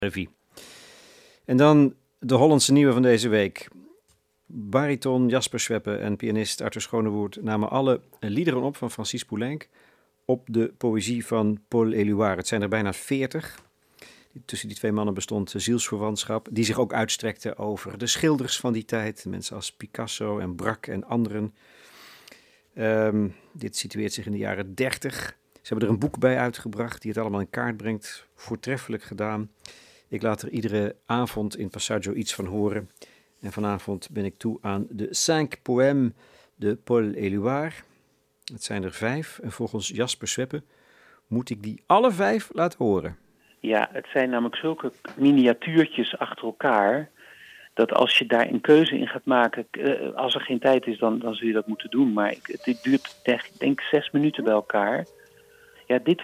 Revue. En dan de Hollandse nieuwe van deze week. Bariton Jasper Zweppe en pianist Arthur Schonewoerd namen alle liederen op van Francis Poulenc op de poëzie van Paul Éluard. Het zijn er bijna 40. Tussen die twee mannen bestond zielsverwantschap, die zich ook uitstrekte over de schilders van die tijd. Mensen als Picasso en Braque en anderen. Dit situeert zich in de jaren 30. Ze hebben er een boek bij uitgebracht die het allemaal in kaart brengt. Voortreffelijk gedaan. Ik laat er iedere avond in Passaggio iets van horen. En vanavond ben ik toe aan de 5 poèmes de Paul Éluard. Het zijn er 5 en volgens Jasper Zweppe moet ik die alle 5 laten horen. Ja, het zijn namelijk zulke miniatuurtjes achter elkaar, dat als je daar een keuze in gaat maken, als er geen tijd is, dan zul je dat moeten doen. Maar het duurt, denk 6 minuten bij elkaar. Ja, dit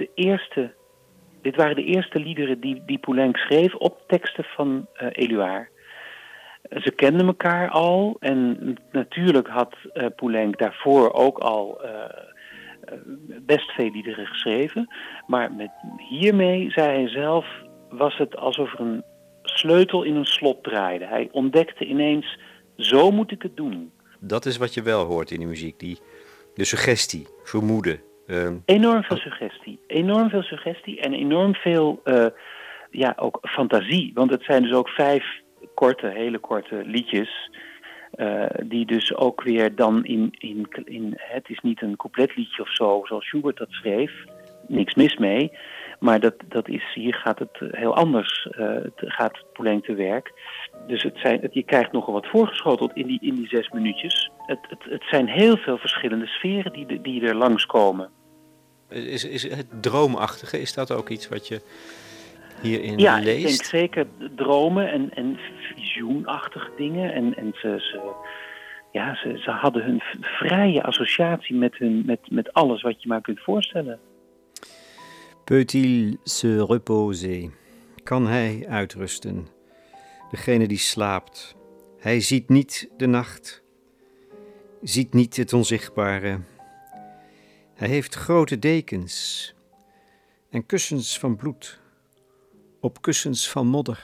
waren de eerste liederen die Poulenc schreef op teksten van Éluard. Ze kenden elkaar al en natuurlijk had Poulenc daarvoor ook al best veel liederen geschreven. Maar hiermee, zei hij zelf, was het alsof er een sleutel in een slot draaide. Hij ontdekte ineens, zo moet ik het doen. Dat is wat je wel hoort in de muziek, de suggestie, vermoeden. Enorm veel suggestie en enorm veel ook fantasie. Want het zijn dus ook 5 hele korte liedjes, die dus ook weer dan in het is niet een coupletliedje of zo, zoals Schubert dat schreef, niks mis mee, maar hier gaat het heel anders, gaat Poulenc te werk. Dus je krijgt nogal wat voorgeschoteld in die 6 minuutjes. Het zijn heel veel verschillende sferen die er langskomen. Is het droomachtige, is dat ook iets wat je hierin leest? Ja, ik denk zeker dromen en visioenachtige dingen. En ze hadden hun vrije associatie met alles wat je maar kunt voorstellen. Peut-il se reposer? Kan hij uitrusten? Degene die slaapt. Hij ziet niet de nacht. Ziet niet het onzichtbare. Hij heeft grote dekens en kussens van bloed op kussens van modder.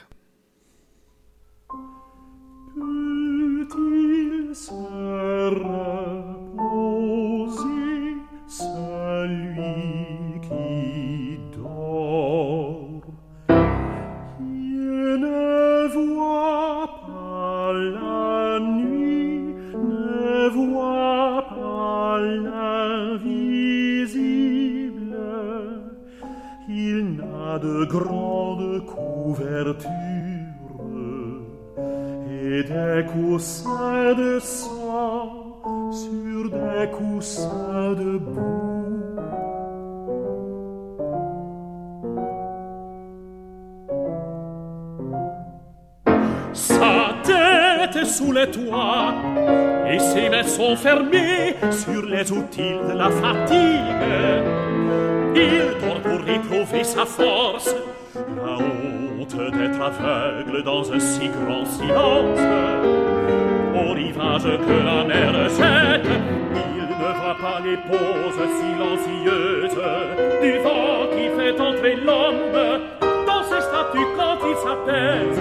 Peut-il se reposer, celui qui dort? Il ne voit pas la nuit, ne voit pas l'invisible. Il n'a de grandes couvertures et des coussins de sang sur des coussins de boue. Sa tête est sous les toits et ses mains sont fermées sur les outils de la fatigue. Il dort pour retrouver sa force, la honte d'être aveugle dans un si grand silence. Au rivage que la mer jette, il ne voit pas les poses silencieuses du vent qui fait entrer l'homme dans ses statues quand il s'apaise.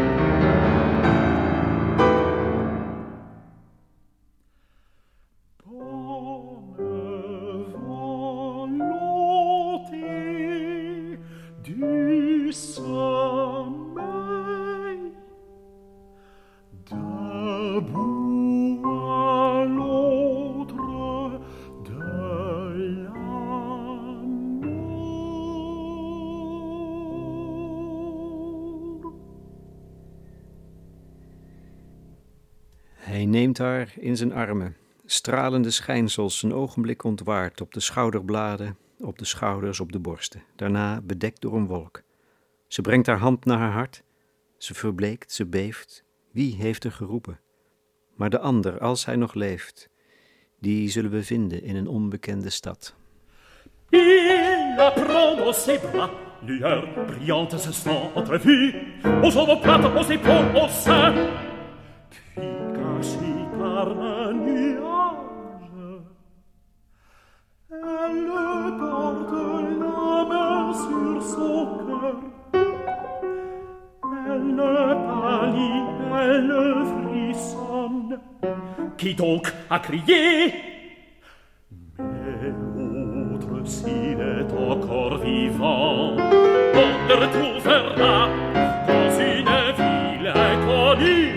Hij neemt haar in zijn armen, stralende schijnsels een ogenblik ontwaard op de schouderbladen, op de schouders, op de borsten, daarna bedekt door een wolk. Ze brengt haar hand naar haar hart, ze verbleekt, ze beeft. Wie heeft er geroepen? Maar de ander, als hij nog leeft, die zullen we vinden in een onbekende stad. Il la prend dans ses bras, lueur brillante se sent entrevue, aux omoplates, aux épaules, aux seins. Puis caché par un nuage, elle porte la main sur son cœur nuit, elle frissonne. Qui donc a crié? Mais l'autre, s'il est encore vivant, on le retrouvera dans une ville inconnue.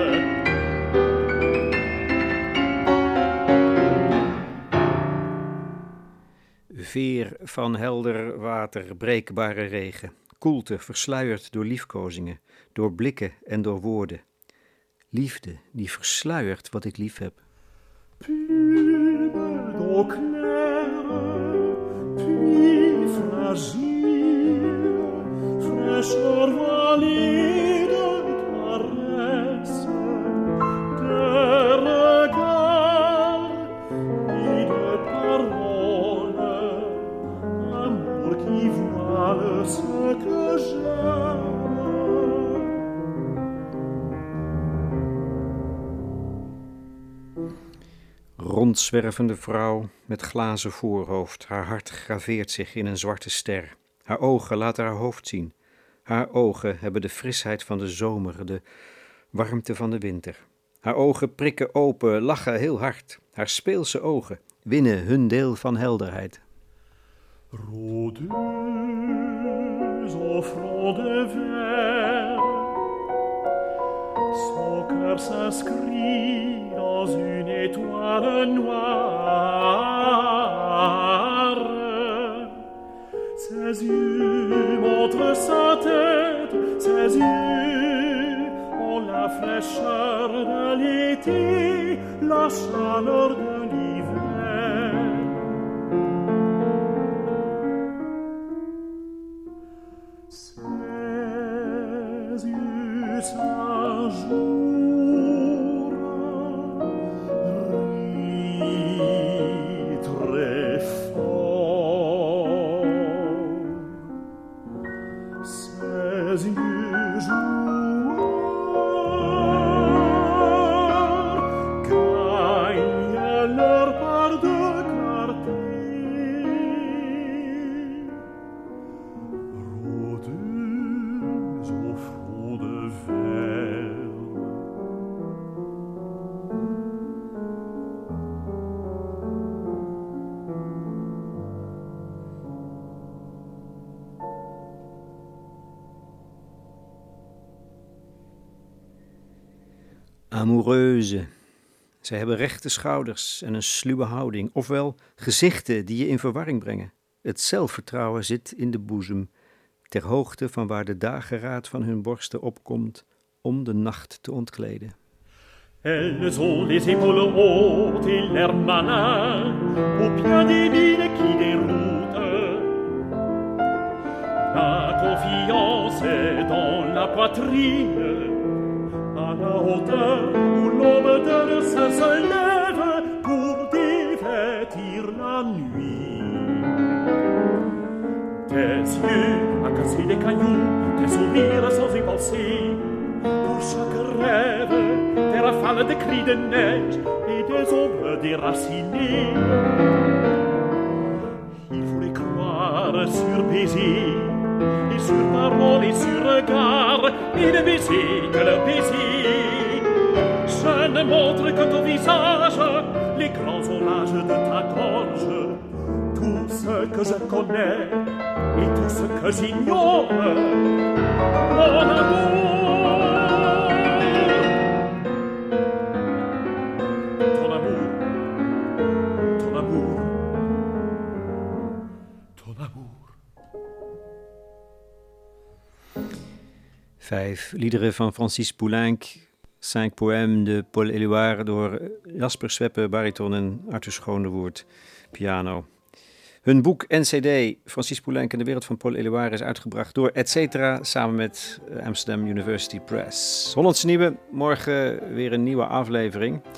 Veer van helder water, breekbare regen. Koelte, versluierd door liefkozingen, door blikken en door woorden. Liefde, die versluiert wat ik lief heb. Puis d'eau claire, puis fragile, fraîcheur voilée de caresses, de regards et de paroles, amour qui voile ce que j'aime. Rondzwervende vrouw met glazen voorhoofd. Haar hart graveert zich in een zwarte ster. Haar ogen laten haar hoofd zien. Haar ogen hebben de frisheid van de zomer, de warmte van de winter. Haar ogen prikken open, lachen heel hard. Haar speelse ogen winnen hun deel van helderheid. Rôdeuse au front de verre, son cœur s'inscrit dans une étoile noire. Ses yeux montrent sa tête, ses yeux ont la fraîcheur de l'été, la chaleur de l'hiver. Ses yeux s'ajourent, rient très fort. Ses yeux joueurs gagnent leur part de clarté. Rôdeuse au front de verre. Amoureuse. Zij hebben rechte schouders en een sluwe houding, ofwel gezichten die je in verwarring brengen. Het zelfvertrouwen zit in de boezem, ter hoogte van waar de dageraad van hun borsten opkomt om de nacht te ontkleden. Elles ont les épaules hautes et l'air malin, au pied des mines qui déroutent. La confiance est dans la poitrine, à la hauteur où l'homme de se lève pour dévêtir la nuit. Tes yeux à casser des cailloux, tes sourires sans y penser, pour chaque rêve, des rafales de cris de neige et des ombres déracinées. Il faut les croire sur baiser, et sur parole et sur regard, et ne baiser que le baiser. Je ne montre que ton visage, les grands orages de ta gorge, tout ce que je connais et tout ce que j'ignore. Mon amour, ton amour, ton amour, ton amour. 5 liederen van Francis Poulenc, 5 poèmes de Paul Éluard door Jasper Sweppe, bariton en Arthur Schonewoert, piano. Hun boek NCD, Francis Poulenc en de wereld van Paul Éluard, is uitgebracht door Etcetera samen met Amsterdam University Press. Hollandse Nieuwe, morgen weer een nieuwe aflevering.